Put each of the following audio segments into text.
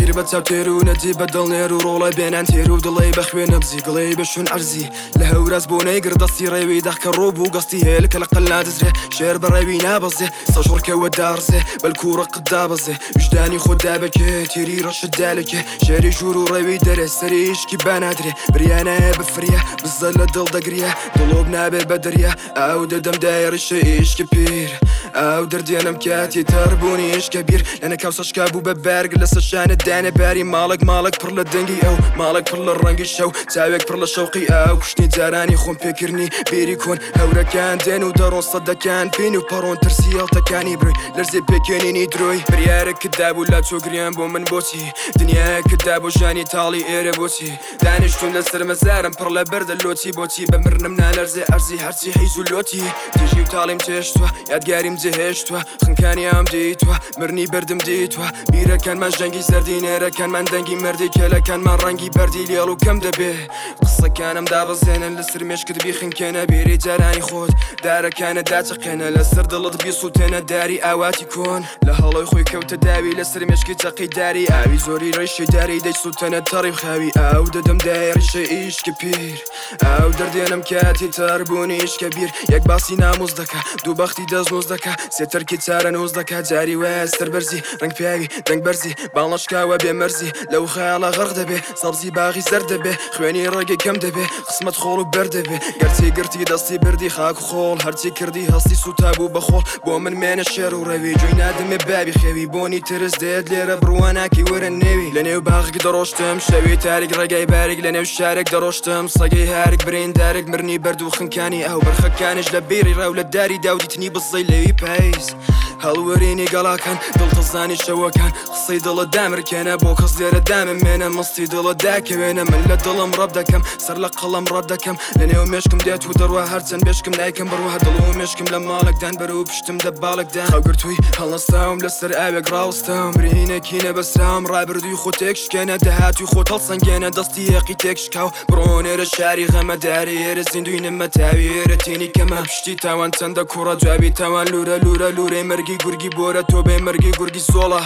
تیر بە چاوتێر و نەجی بە دڵنێر و ڕۆڵە بێنان تێر و دڵێ بە خوێ نەبزی گڵێ بەشون عەرزی لە هەوراز بۆ نەیگر دەستی ڕێوی دەخکە ڕۆ بوو گەستی هێل کە لە قەل نادزرێ شێر بەڕێوی نابەزێ سەژۆڕکەوە دارزێ بەلکوڕە قدابەزێ وجدانی خۆدا بەکێ تێری ڕەشت دالەکێ شێری ژوور و ڕێوی دەرێ سەری عیشکی بانادرێ بریانایە بفریە بزە لە دڵ دەگریە دڵۆب نابێ بە دەریا ئاو دەدەم دایڕیشە عیشکی پیر ئاو دەردێنم کاتی تەربوونی عیشکە بیر لەنە کاوسەشکا بوو بە بەرگ لەسەر شانت دانێ باری ماڵک پڕ لە دەنگی ئەو ماڵک پڕ لە ڕەنگی شەو چاوێک پڕ لە شەوقی ئاو کوشتنی جارانی خۆم پێکردنی بیری کۆن هەورەکان دێن و دەڕۆن سەدەکان پێین و پەڕۆن ترسی هەڵتەکانی بڕۆی لەرزێ پێکێنینی درۆی بریارێکتدا بوو لا چۆگریان بۆ من بۆچی دنیاکتدا بۆ ژانی تاڵی ئێرە بۆچی دانیشتون لەسەر مەزارم پڕ لە بەردە لۆچی بۆچی بە مرنم نالەرزێ ئەرزی هەرچی حیز و لۆتی تێژی و تاڵیم تێشتووە یادگاریم جێهێشتووە خنکانی ئەم دیتووە مرنی بەردم دیتووە بیرەکانمان ژەنگی زەردی نێرەکانمان دەنگی مردی کێلەکانمان ڕەنگی بەردی لێڵ و کەم دەبێ قسەکانم دابەزێنن لەسەر مێشکت بیخنکێنە بیری جارانی خۆت دارەکانە داچەقێنە لەسەر دڵت بیسووتێنە داری ئاواتی کۆن لە هەڵۆی خۆی کەوتە داوی لەسەر مێشکی چەقی داری ئاوی زۆری ڕێشی داری دەیسووتەنە تەڕی خاوی ئاو دەدەم دایڕیشە ئیشکی پیر ئاو دەردێنم کاتی تەربوونی عیشکە بیر یەک باسی نامۆز دەکا دوو بەختی دەستنۆز دەکا سێتەرکی چارە نۆز دەکا جاری وایە سەر بەرزی ڕنگ پیاوی دەنگ بەرزی باڵەشکاوە بێمەرزی لەو خەیاڵە غەرق دەبێ سەبزی باغی زەر دەبێ خوێنی ڕێگەی کەم دەبێ قسمەت خۆڵ و بەر دەبێ گەرچی گرتی دەستی بردی خاک و خۆڵ هەرچی کردی هەستی سوتا بوو بەخۆڵ بۆ من مێنە شێر و ڕەوی جوی نادمێ بابی خێوی بۆنی ترس دێت لێرە بڕواناکی وەرە نێوی لە نێو باغی دەڕۆشتم شەوی تاریک ڕێگای باریک لە نێو شارێک دەڕۆشتم سەگەی هارێک برێندارێک مرنی بەرد و خنکانی ئەو بەرخەکانش لە بیری ڕاو لە داری داودیتنی بزەی لەوی پاییز هەڵوەرینی گەڵاکان دڵتەزانی شەوەکان قسەی دڵە دامرکێنە بۆ کەس لێرە داممێنە مستی دڵە داکەوێنە من لە دڵم ڕەت دەکەم سەر لە قەڵم ڕەت دەکەم لە نێو مێشکم دێت و دەڕوا هەرچەند بێشکم نایکەم بڕوە دڵ و مێشکم لە ماڵێکدان بەرە و پشتم دە باڵێکدان خەوگرتووی هەڵنەستاوم لەسەر ئاوێک ڕاوستەم برینێکی نەبەستام ڕابردووی خۆ تێکشکێنە دەهاتووی خۆ هەڵسەنگێنە دەستی یەقی تێکشکاو بڕۆنێرە شاری غەمەداری ئێرە زیندوی نەمەتاوی ئێرە تینی کەمە پشتی تاوان چەندە کوڕە جوابی تاوان لورە لورەی مەرگی گورگی بۆرە تۆ بێ مەرگی گورگی سۆڵە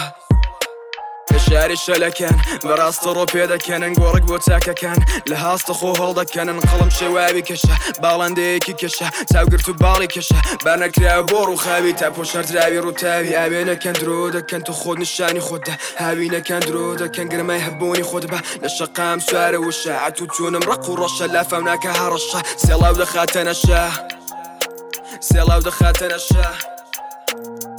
لە شاری شەلەکان بەڕاستە ڕۆ پێدەکەنن گۆڕک بۆ چاکەکان لە هاستە خۆ هەڵدەکەنن قەڵم شێواوی کەشە باڵندەیەکی کەشە چاوگرت و باڵی کەشە بانەکراوە بۆ ڕووخاوی تا پۆشەردراوی ڕووتاوی ئاوێنەکەن درۆ دەکەن تو خۆت نیشانی خۆتدا هاوینەکان درۆ دەکەن گرمای هەبوونی خۆت بە لە شەقام سوارە وشە عەت و چوونم ڕق و ڕەشە لافەم ناکە هەڕەشە سێڵاو دەخاتە نەشە سێڵاو دەخاتە نەشە